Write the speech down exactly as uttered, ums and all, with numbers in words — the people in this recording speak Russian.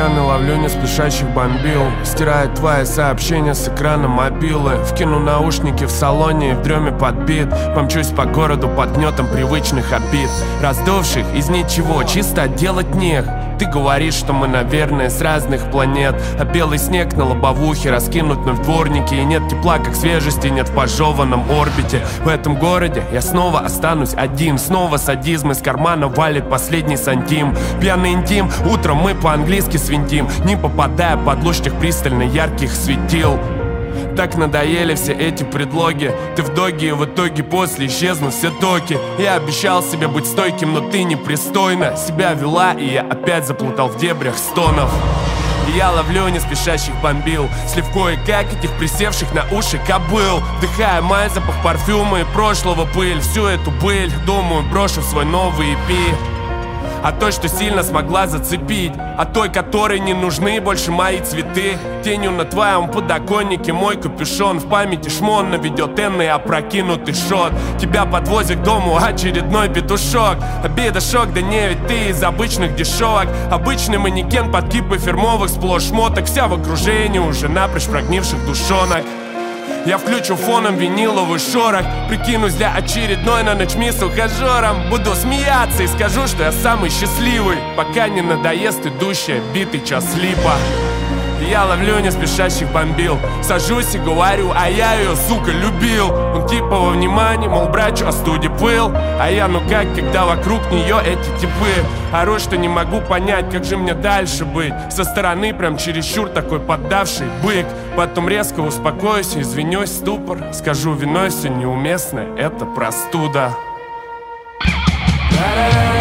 экраны ловлю не спешащих бомбил. Стирает твои сообщения с экрана мобилы. Вкину наушники в салоне и в дреме подбит. Помчусь по городу под гнетом привычных обид, раздувших из ничего, чисто делать нех. Ты говоришь, что мы, наверное, с разных планет, а белый снег на лобовухе раскинут на дворнике. И нет тепла, как свежести нет в пожеванном орбите. В этом городе я снова останусь один. Снова садизм из кармана валит последний сантим. Пьяный интим, утром мы по-английски свинтим, не попадая под луч тех пристально ярких светил. Так надоели все эти предлоги. Ты в доге, и в итоге после исчезнут все токи. Я обещал себе быть стойким, но ты непристойно себя вела, и я опять заплутал в дебрях стонов. И я ловлю не спешащих бомбил, слив кое-как этих присевших на уши кобыл. Вдыхая май, запах парфюма и прошлого пыль. Всю эту пыль, думаю, брошу в свой новый и пи. А той, что сильно смогла зацепить, а той, которой не нужны больше мои цветы. Тенью на твоем подоконнике мой капюшон. В памяти шмон наведет энный опрокинутый шот. Тебя подвозит к дому очередной петушок. Обида, шок, да не, ведь ты из обычных дешевок. Обычный манекен под кипы фирмовых сплошь шмоток. Вся в окружении уже напрочь прогнивших душонок. Я включу фоном виниловый шорох, прикинусь для очередной на ночь мисс ухажером. Буду смеяться и скажу, что я самый счастливый, пока не надоест идущая битый час липа. Я ловлю не спешащих бомбил, сажусь и говорю, а я ее, сука, любил. Он типа во внимание, мол, брачу, а студи пыл. А я, ну как, когда вокруг нее эти типы. Ору, что не могу понять, как же мне дальше быть. Со стороны прям чересчур такой поддавший бык. Потом резко успокоюсь и извинюсь, ступор. Скажу, виной все неуместно, это простуда.